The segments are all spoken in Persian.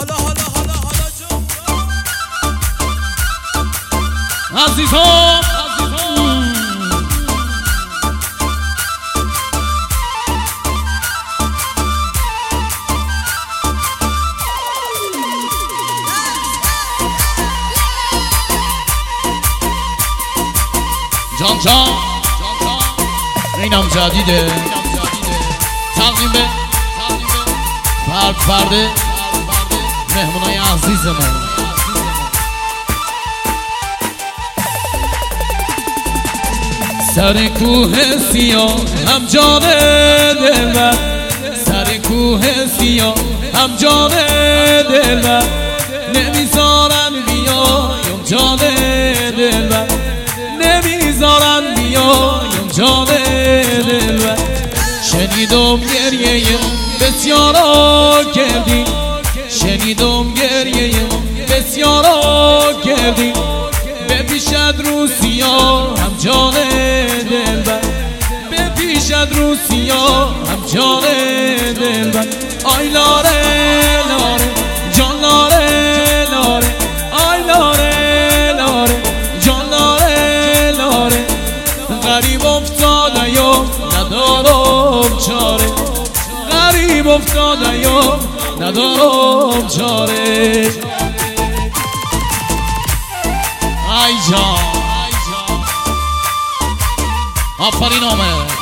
عزیزان جان اینم جدیده تقدیم به فرد مهمونای عزیزمون سر کوه سیاه هم جان دلبر سر کوه سیاه هم جان دلبر نمیذارن بیایم جان دلبر نمیذارن بیایم جان دلبر شنیدم گریه بسیارا کردی شنیدم گریه بسیارا کردی به پیشت روسیا هم جان دلبر به پیشت روسیا هم جان دلبر آی لاره لاره جان لاره لاره آی لاره لاره جان لاره لاره غریب افتاده یا ندارم چاره غریب افتاده یا ندارم چاره ای جان آفرین آمد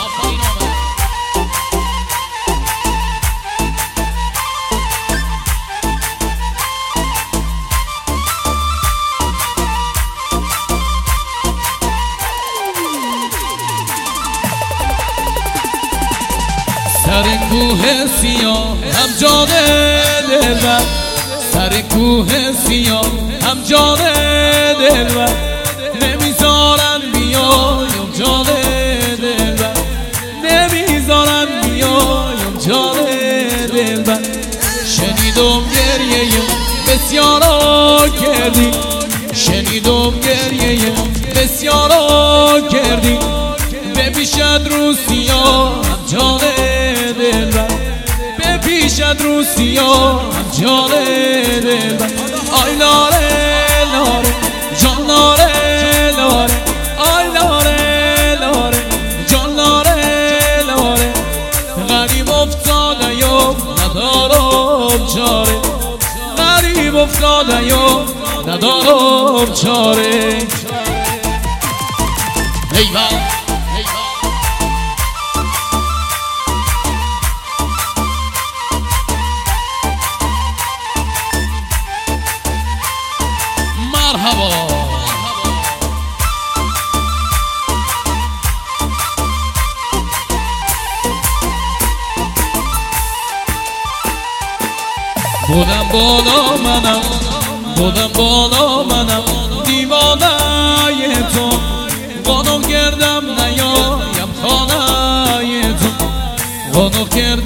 سر کوه سیاه هم جان دلبر سر کوه سیاه هم جان دلبر نمیذارن بیایم جان دلبر نمیذارن بیایم جان دلبر شنیدم گریه بسیارا کردی شنیدم گریه بسیارا کردی به پیشت روسیا هم جان دلبر به پیشت روسیا هم جان دلبر آی لاره لاره جان لاره لاره آی لاره لاره جان لاره لاره غریب افتاده یا ندارم چاره غریب افتاده یا ندارم چاره ایوان مرحبا بودم بالا منم بودم بالا منم دیوانه تو قانون کردم نیایم خانه تو قانون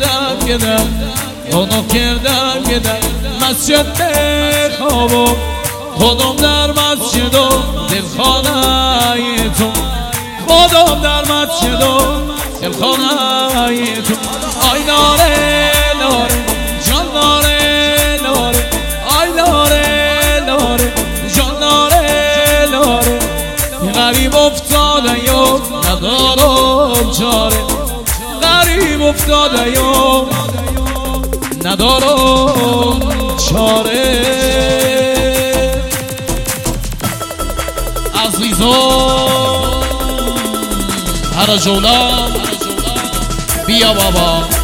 کردم گدم مسجد بخوابم خودم در مسجد و دلخانه تو خودم در مسجد و دلخانه تو آی لاره لاره جان لاره لاره آی لاره لاره جان لاره لاره غریب افتاده یا ندارم چاره غریب افتاده یا ندارم چاره عزیزان هر جولان بیا بابا